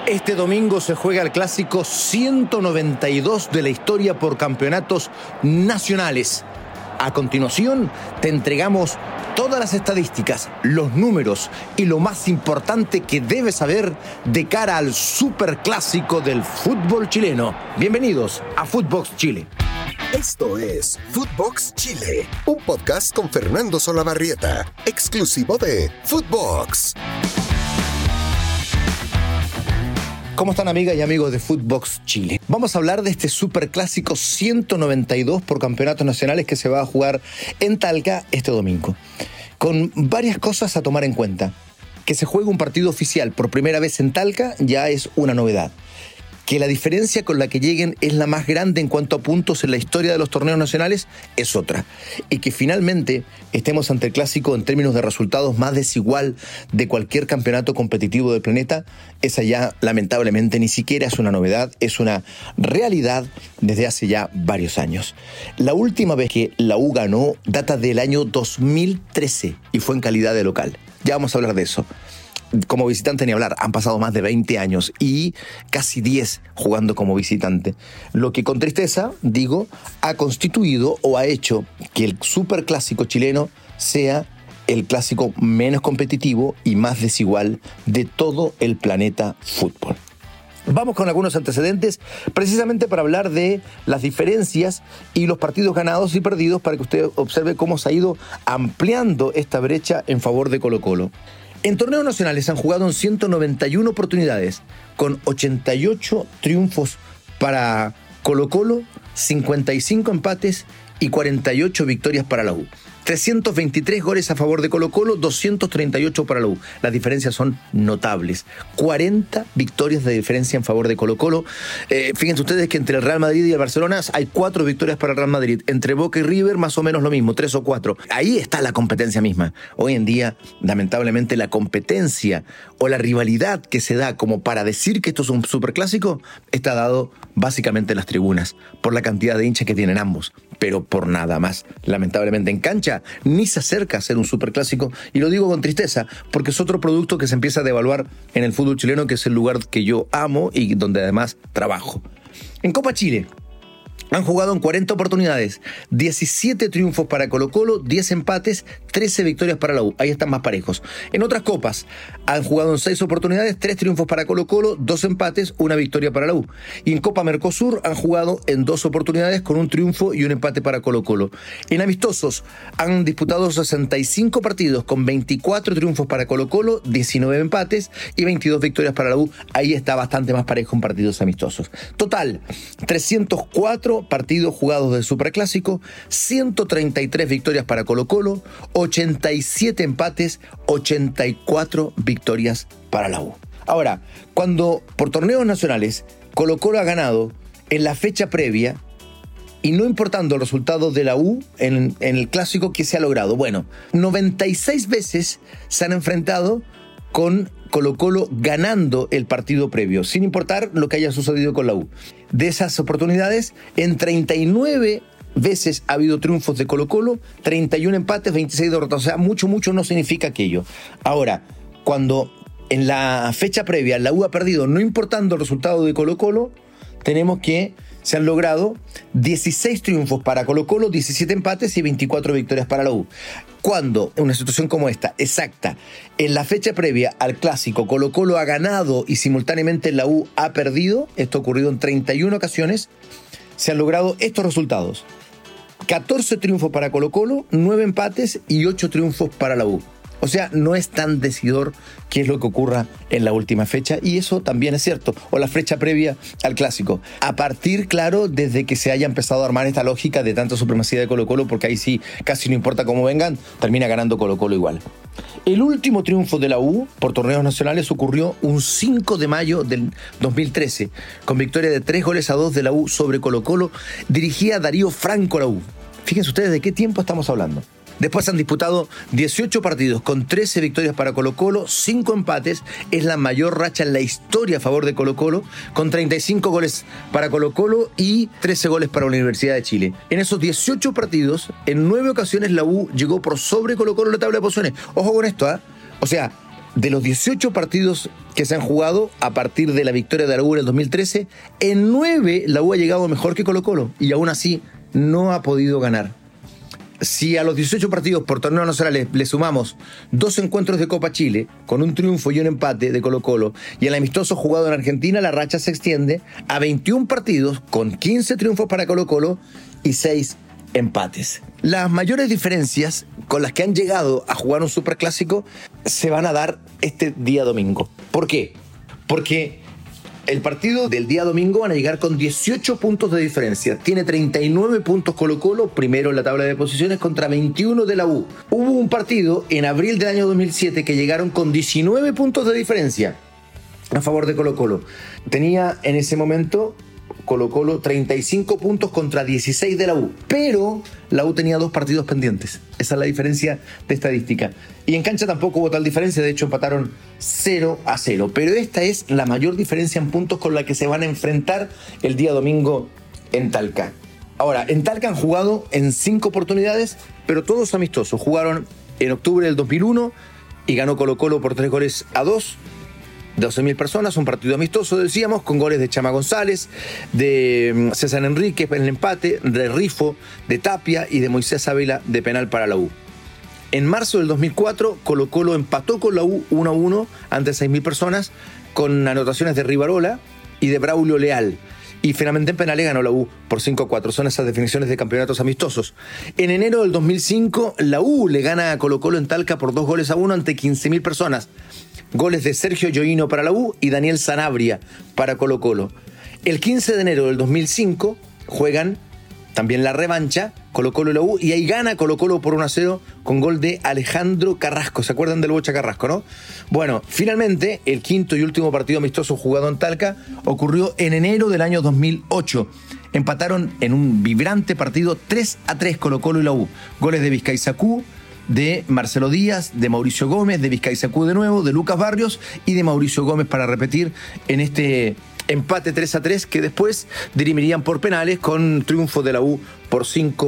Este domingo se juega el clásico 192 de la historia por campeonatos nacionales. A continuación, te entregamos todas las estadísticas, los números y lo más importante que debes saber de cara al superclásico del fútbol chileno. Bienvenidos a Footbox Chile. Esto es Footbox Chile, un podcast con Fernando Solabarrieta, exclusivo de Footbox. ¿Cómo están, amigas y amigos de Footbox Chile? Vamos a hablar de este superclásico 192 por campeonatos nacionales que se va a jugar en Talca este domingo. Con varias cosas a tomar en cuenta. Que se juegue un partido oficial por primera vez en Talca ya es una novedad. Que la diferencia con la que lleguen es la más grande en cuanto a puntos en la historia de los torneos nacionales es otra. Y que finalmente estemos ante el clásico en términos de resultados más desigual de cualquier campeonato competitivo del planeta, esa ya lamentablemente ni siquiera es una novedad, es una realidad desde hace ya varios años. La última vez que la U ganó data del año 2013 y fue en calidad de local. Ya vamos a hablar de eso. Como visitante ni hablar, han pasado más de 20 años y casi 10 jugando como visitante. Lo que con tristeza, digo, ha constituido o ha hecho que el superclásico chileno sea el clásico menos competitivo y más desigual de todo el planeta fútbol. Vamos con algunos antecedentes, precisamente para hablar de las diferencias y los partidos ganados y perdidos para que usted observe cómo se ha ido ampliando esta brecha en favor de Colo-Colo. En torneos nacionales han jugado en 191 oportunidades, con 88 triunfos para Colo-Colo, 55 empates y 48 victorias para la U. 323 goles a favor de Colo-Colo, 238 para la U. Las diferencias son notables. 40 victorias de diferencia en favor de Colo-Colo. Fíjense ustedes que entre el Real Madrid y el Barcelona hay 4 victorias para el Real Madrid. Entre Boca y River más o menos lo mismo, 3 o 4. Ahí está la competencia misma. Hoy en día, lamentablemente, la competencia o la rivalidad que se da como para decir que esto es un superclásico está dado básicamente en las tribunas, por la cantidad de hinchas que tienen ambos, pero por nada más. Lamentablemente en cancha ni se acerca a ser un superclásico, y lo digo con tristeza, porque es otro producto que se empieza a devaluar en el fútbol chileno, que es el lugar que yo amo y donde además trabajo. En Copa Chile han jugado en 40 oportunidades, 17 triunfos para Colo-Colo, 10 empates, 13 victorias para la U. Ahí están más parejos. En otras copas han jugado en 6 oportunidades, 3 triunfos para Colo-Colo, 2 empates, 1 victoria para la U. Y en Copa Mercosur han jugado en 2 oportunidades con un triunfo y un empate para Colo-Colo. En amistosos han disputado 65 partidos con 24 triunfos para Colo-Colo, 19 empates y 22 victorias para la U. Ahí está bastante más parejo en partidos amistosos. Total, 304 partidos jugados del superclásico, 133 victorias para Colo-Colo, 87 empates, 84 victorias para la U. Ahora, cuando por torneos nacionales Colo-Colo ha ganado en la fecha previa, y no importando el resultado de la U en el clásico que se ha logrado, bueno, 96 veces se han enfrentado con Colo-Colo ganando el partido previo, sin importar lo que haya sucedido con la U. De esas oportunidades, en 39 veces ha habido triunfos de Colo-Colo, 31 empates, 26 derrotas. O sea, mucho no significa aquello. Ahora, cuando en la fecha previa la U ha perdido, no importando el resultado de Colo-Colo, tenemos que se han logrado 16 triunfos para Colo-Colo, 17 empates y 24 victorias para la U. Cuando en una situación como esta, exacta, en la fecha previa al clásico, Colo-Colo ha ganado y simultáneamente la U ha perdido, esto ha ocurrido en 31 ocasiones, se han logrado estos resultados: 14 triunfos para Colo-Colo, 9 empates y 8 triunfos para la U. O sea, no es tan decidor qué es lo que ocurra en la última fecha, y eso también es cierto, o la fecha previa al clásico. A partir, claro, desde que se haya empezado a armar esta lógica de tanta supremacía de Colo-Colo, porque ahí sí, casi no importa cómo vengan, termina ganando Colo-Colo igual. El último triunfo de la U por torneos nacionales ocurrió un 5 de mayo del 2013, con victoria de 3-2 de la U sobre Colo-Colo, dirigía Darío Franco la U. Fíjense ustedes de qué tiempo estamos hablando. Después han disputado 18 partidos con 13 victorias para Colo-Colo, 5 empates. Es la mayor racha en la historia a favor de Colo-Colo, con 35 goles para Colo-Colo y 13 goles para la Universidad de Chile. En esos 18 partidos, en 9 ocasiones la U llegó por sobre Colo-Colo en la tabla de posiciones. Ojo con esto, ¿eh? O sea, de los 18 partidos que se han jugado a partir de la victoria de la U en el 2013, en 9 la U ha llegado mejor que Colo-Colo y aún así no ha podido ganar. Si a los 18 partidos por torneo nacional le sumamos 2 encuentros de Copa Chile, con un triunfo y un empate de Colo-Colo, y el amistoso jugado en Argentina, la racha se extiende a 21 partidos con 15 triunfos para Colo-Colo y 6 empates. Las mayores diferencias con las que han llegado a jugar un superclásico se van a dar este día domingo. ¿Por qué? Porque el partido del día domingo van a llegar con 18 puntos de diferencia. Tiene 39 puntos Colo-Colo, primero en la tabla de posiciones, contra 21 de la U. Hubo un partido en abril del año 2007 que llegaron con 19 puntos de diferencia a favor de Colo-Colo. Tenía en ese momento Colo-Colo 35 puntos contra 16 de la U, pero la U tenía 2 partidos pendientes. Esa es la diferencia de estadística. Y en cancha tampoco hubo tal diferencia, de hecho empataron 0-0. Pero esta es la mayor diferencia en puntos con la que se van a enfrentar el día domingo en Talca. Ahora, en Talca han jugado en 5 oportunidades, pero todos amistosos. Jugaron en octubre del 2001 y ganó Colo-Colo por 3-2. 12.000 personas, un partido amistoso, decíamos, con goles de Chama González, de César Enríquez en el empate, de Rifo, de Tapia y de Moisés Ávila de penal para la U. En marzo del 2004, Colo-Colo empató con la U 1-1 ante 6.000 personas, con anotaciones de Rivarola y de Braulio Leal. Y finalmente en penales ganó la U por 5-4. Son esas definiciones de campeonatos amistosos. En enero del 2005, la U le gana a Colo-Colo en Talca por 2-1 ante 15.000 personas. Goles de Sergio Yoino para la U y Daniel Sanabria para Colo-Colo. El 15 de enero del 2005 juegan también la revancha, Colo-Colo y la U, y ahí gana Colo-Colo por 1-0 con gol de Alejandro Carrasco. ¿Se acuerdan del Bocha Carrasco, no? Bueno, finalmente, el quinto y último partido amistoso jugado en Talca ocurrió en enero del año 2008. Empataron en un vibrante partido 3-3 Colo-Colo y la U. Goles de Vizcaizacú, de Marcelo Díaz, de Mauricio Gómez, de Vizcaizacú de nuevo, de Lucas Barrios y de Mauricio Gómez para repetir en este empate 3-3 que después dirimirían por penales con triunfo de la U por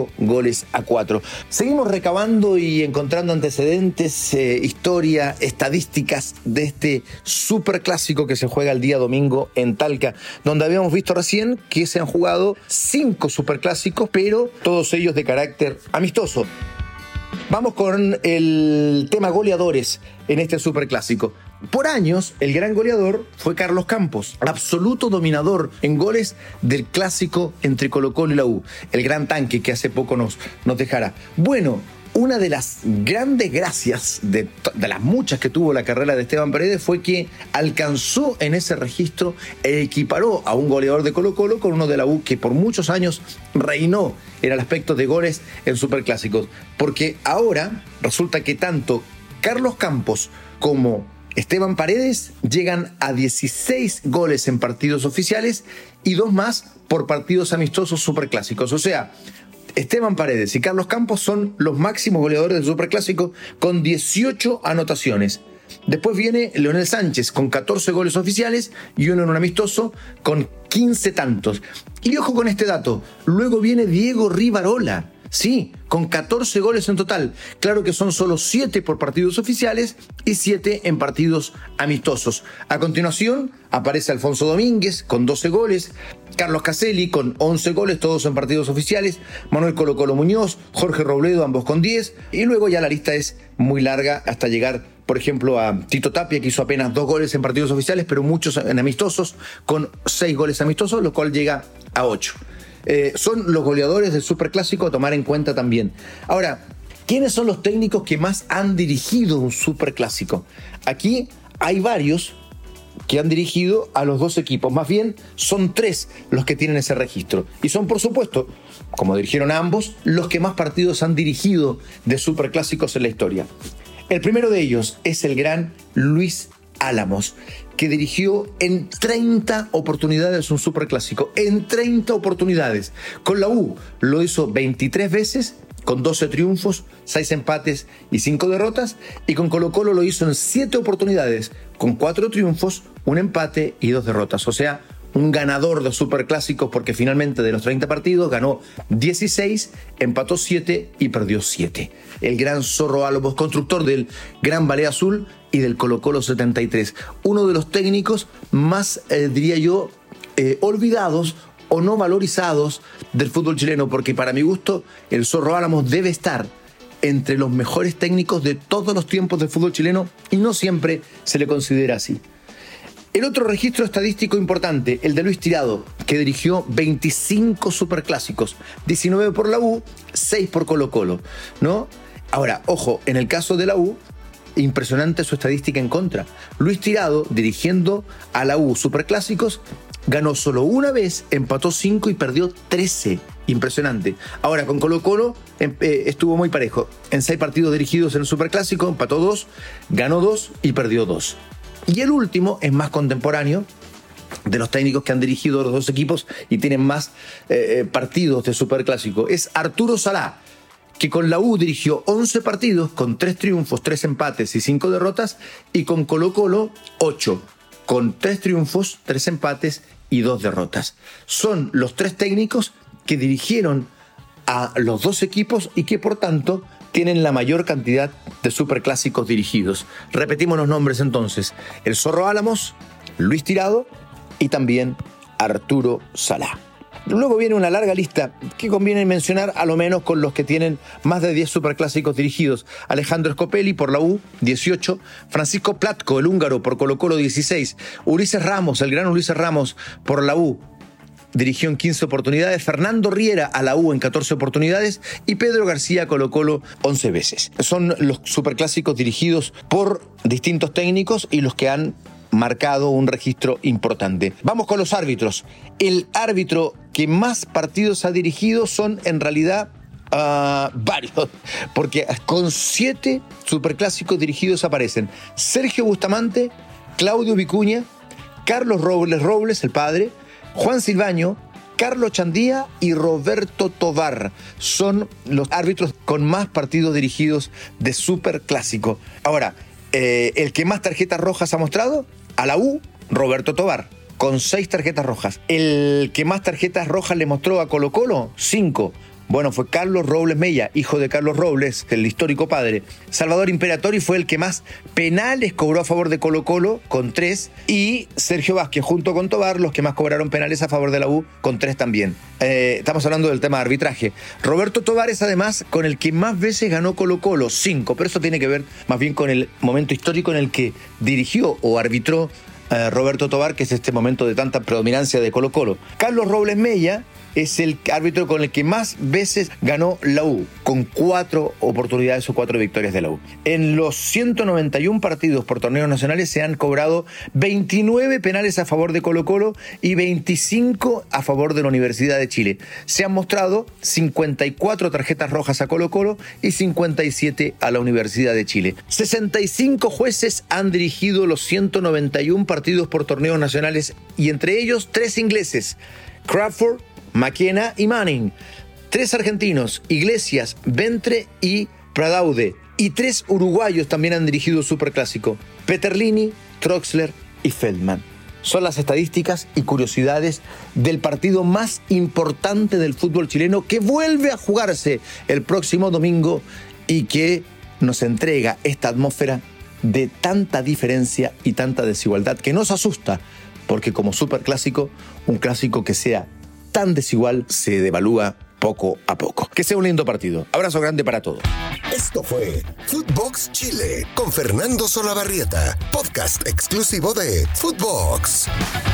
5-4. Seguimos recabando y encontrando antecedentes, historia, estadísticas de este superclásico que se juega el día domingo en Talca, donde habíamos visto recién que se han jugado 5 superclásicos, pero todos ellos de carácter amistoso. Vamos con el tema goleadores en este superclásico. Por años, el gran goleador fue Carlos Campos, absoluto dominador en goles del clásico entre Colo-Colo y la U. El gran tanque que hace poco nos dejará. Bueno, una de las grandes gracias de las muchas que tuvo la carrera de Esteban Paredes fue que alcanzó en ese registro e equiparó a un goleador de Colo-Colo con uno de la U que por muchos años reinó en el aspecto de goles en superclásicos. Porque ahora resulta que tanto Carlos Campos como Esteban Paredes llegan a 16 goles en partidos oficiales y 2 más por partidos amistosos superclásicos. O sea, Esteban Paredes y Carlos Campos son los máximos goleadores del superclásico con 18 anotaciones. Después viene Leonel Sánchez con 14 goles oficiales y uno en un amistoso con 15 tantos. Y ojo con este dato, luego viene Diego Rivarola. Sí, con 14 goles en total. Claro que son solo 7 por partidos oficiales y 7 en partidos amistosos. A continuación aparece Alfonso Domínguez con 12 goles, Carlos Caselli con 11 goles, todos en partidos oficiales, Manuel Colo-Colo Muñoz, Jorge Robledo, ambos con 10, y luego ya la lista es muy larga hasta llegar, por ejemplo, a Tito Tapia, que hizo apenas 2 goles en partidos oficiales, pero muchos en amistosos, con 6 goles amistosos, lo cual llega a 8. Son los goleadores del superclásico a tomar en cuenta también. Ahora, ¿quiénes son los técnicos que más han dirigido un superclásico? Aquí hay varios que han dirigido a los 2 equipos. Más bien, son 3 los que tienen ese registro. Y son, por supuesto, como dirigieron a ambos, los que más partidos han dirigido de superclásicos en la historia. El primero de ellos es el gran Luis Álamos, que dirigió en 30 oportunidades un superclásico. En 30 oportunidades. Con la U lo hizo 23 veces, con 12 triunfos, 6 empates y 5 derrotas. Y con Colo-Colo lo hizo en 7 oportunidades, con 4 triunfos, 1 empate y 2 derrotas. O sea, un ganador de superclásicos, porque finalmente de los 30 partidos ganó 16, empató 7 y perdió 7. El gran Zorro Álamos, constructor del Gran Ballet Azul y del Colo-Colo 73. Uno de los técnicos más, diría yo, olvidados o no valorizados del fútbol chileno, porque para mi gusto el Zorro Álamos debe estar entre los mejores técnicos de todos los tiempos del fútbol chileno y no siempre se le considera así. El otro registro estadístico importante, el de Luis Tirado, que dirigió 25 superclásicos, 19 por la U, 6 por Colo-Colo, ¿no? Ahora, ojo, en el caso de la U, impresionante su estadística en contra. Luis Tirado, dirigiendo a la U superclásicos, ganó solo una vez, empató 5 y perdió 13. Impresionante. Ahora, con Colo-Colo estuvo muy parejo. En 6 partidos dirigidos en el superclásico, empató 2, ganó 2 y perdió 2. Y el último es más contemporáneo, de los técnicos que han dirigido los dos equipos y tienen más partidos de superclásico. Es Arturo Salá, que con la U dirigió 11 partidos, con 3 triunfos, 3 empates y 5 derrotas, y con Colo-Colo 8, con 3 triunfos, 3 empates y 2 derrotas. Son los 3 técnicos que dirigieron a los dos equipos y que por tanto tienen la mayor cantidad de superclásicos dirigidos. Repetimos los nombres entonces: el Zorro Álamos, Luis Tirado y también Arturo Salá. Luego viene una larga lista que conviene mencionar, a lo menos con los que tienen más de 10 superclásicos dirigidos. Alejandro Scopelli por la U, 18. Francisco Platko, el húngaro, por Colo-Colo, 16. Ulises Ramos, el gran Ulises Ramos, por la U, dirigió en 15 oportunidades. Fernando Riera a la U en 14 oportunidades. Y Pedro García a Colo-Colo 11 veces. Son los superclásicos dirigidos por distintos técnicos y los que han marcado un registro importante. Vamos con los árbitros. El árbitro que más partidos ha dirigido son en realidad varios, porque con 7 superclásicos dirigidos aparecen Sergio Bustamante, Claudio Vicuña, Carlos Robles, el padre, Juan Silvaño, Carlos Chandía y Roberto Tovar. Son los árbitros con más partidos dirigidos de superclásico. Ahora, el que más tarjetas rojas ha mostrado, a la U, Roberto Tovar, con 6 tarjetas rojas. El que más tarjetas rojas le mostró a Colo-Colo, 5. Bueno, fue Carlos Robles Mella, hijo de Carlos Robles, el histórico padre. Salvador Imperatori fue el que más penales cobró a favor de Colo-Colo, con 3. Y Sergio Vázquez, junto con Tovar, los que más cobraron penales a favor de la U, con 3 también. Estamos hablando del tema de arbitraje. Roberto Tovar es además con el que más veces ganó Colo-Colo, 5. Pero eso tiene que ver más bien con el momento histórico en el que dirigió o arbitró Roberto Tovar, que es este momento de tanta predominancia de Colo-Colo. Carlos Robles Mella es el árbitro con el que más veces ganó la U, con 4 oportunidades o 4 victorias de la U. En los 191 partidos por torneos nacionales se han cobrado 29 penales a favor de Colo-Colo y 25 a favor de la Universidad de Chile. Se han mostrado 54 tarjetas rojas a Colo-Colo y 57 a la Universidad de Chile. 65 jueces han dirigido los 191 partidos por torneos nacionales y entre ellos 3 ingleses: Crawford, McKenna y Manning. 3 argentinos: Iglesias, Ventre y Pradaude. Y 3 uruguayos también han dirigido Superclásico: Peterlini, Troxler y Feldman. Son las estadísticas y curiosidades del partido más importante del fútbol chileno, que vuelve a jugarse el próximo domingo y que nos entrega esta atmósfera de tanta diferencia y tanta desigualdad que nos asusta, porque como Superclásico, un clásico que sea tan desigual se devalúa poco a poco. Que sea un lindo partido. Abrazo grande para todos. Esto fue Footbox Chile con Fernando Solabarrieta, podcast exclusivo de Footbox.